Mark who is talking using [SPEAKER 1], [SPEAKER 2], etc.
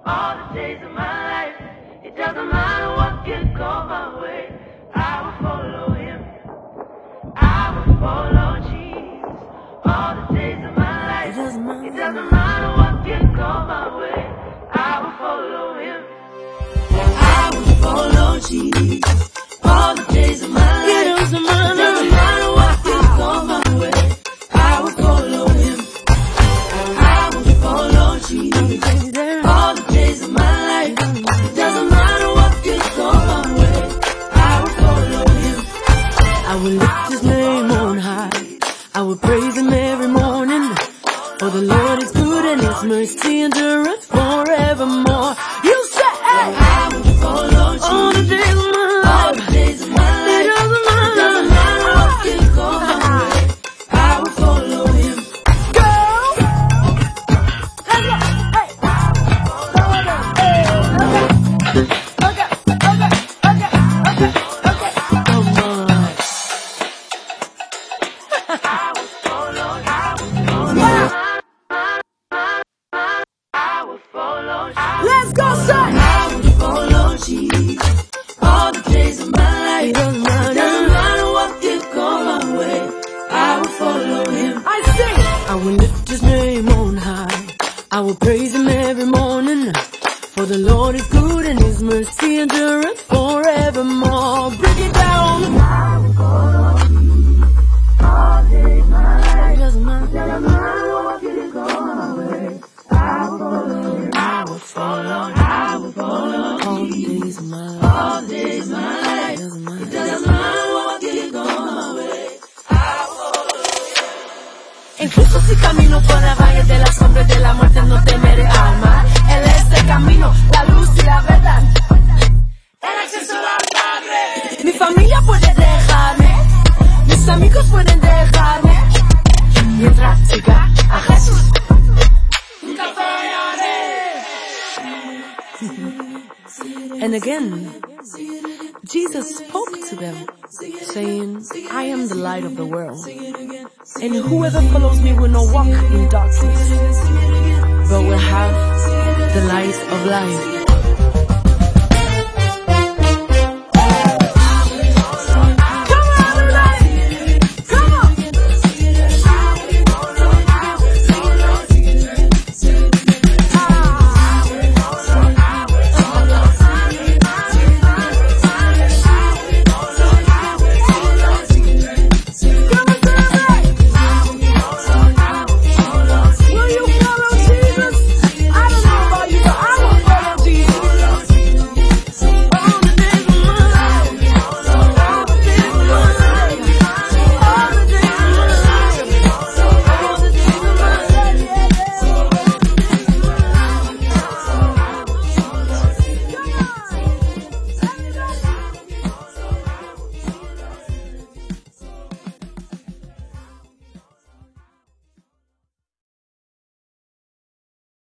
[SPEAKER 1] all the days of my life. It doesn't matter what can come my way, I will follow him. I will follow Jesus all the days of my life. It doesn't matter what can come my way, I will follow him. I will follow Jesus all the days of my life. It doesn't matter what can come my way, I will follow him. I will follow Jesus all the days of my life. It doesn't matter what can come my way, I will follow him.
[SPEAKER 2] I will lift his name on high, I will praise him every morning, for the Lord is good and his mercy endureth forevermore. You say, hey,
[SPEAKER 1] I will follow Jesus
[SPEAKER 2] all the days of my life.
[SPEAKER 1] all the days of my life.
[SPEAKER 2] It doesn't matter
[SPEAKER 1] what can come my way, I will follow him.
[SPEAKER 2] Girl, let's go. Hey, okay. Come on.
[SPEAKER 1] I will follow,
[SPEAKER 2] Let's go, son.
[SPEAKER 1] I will follow Jesus all the days of my life.
[SPEAKER 2] It doesn't matter.
[SPEAKER 1] It doesn't matter what can come my way, I will follow him.
[SPEAKER 2] I sing. I will lift his name on high, I will praise him every morning, for the Lord is good and his mercy endureth forevermore. Break it down.
[SPEAKER 1] I will follow Jesus all the days of my life.
[SPEAKER 2] It doesn't matter.
[SPEAKER 1] It doesn't matter what can come my way, I will follow him. I will follow
[SPEAKER 2] All the days of my life.
[SPEAKER 1] all the days of my life.
[SPEAKER 2] It doesn't matter.
[SPEAKER 1] It doesn't matter what can come my way, I will follow him.
[SPEAKER 2] En Jesús y camino por las valles de las sombras de la muerte, no temeré al mal. Él es el camino, la luz y la verdad.
[SPEAKER 1] El acceso al Padre.
[SPEAKER 2] Mi familia puede dejarme, mis amigos pueden dejarme, mientras siga a Jesús.
[SPEAKER 1] Nunca fallaré.
[SPEAKER 2] And again, Jesus spoke to them, saying, I am the light of the world, and whoever follows me will not walk in darkness, but will have the light of life.